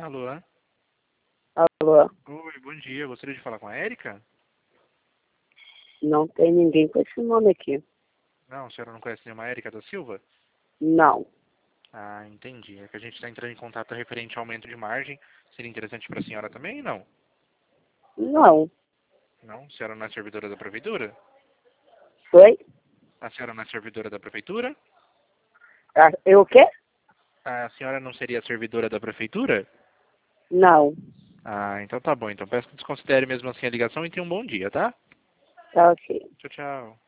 Alô? Alô? Oi, bom dia. Eu gostaria de falar com a Érica? Não tem ninguém com esse nome aqui. Não, a senhora não conhece nenhuma Érica da Silva? Não. Ah, entendi. É que a gente está entrando em contato referente ao aumento de margem. Seria interessante para a senhora também, não? Não. Não? A senhora não é servidora da prefeitura? Foi? A senhora não é servidora da prefeitura? Ah, eu o quê? A senhora não seria servidora da prefeitura? Não. Ah, então tá bom. Então peço que desconsidere mesmo assim a ligação e tenha um bom dia, tá? Tá ok. Tchau, tchau.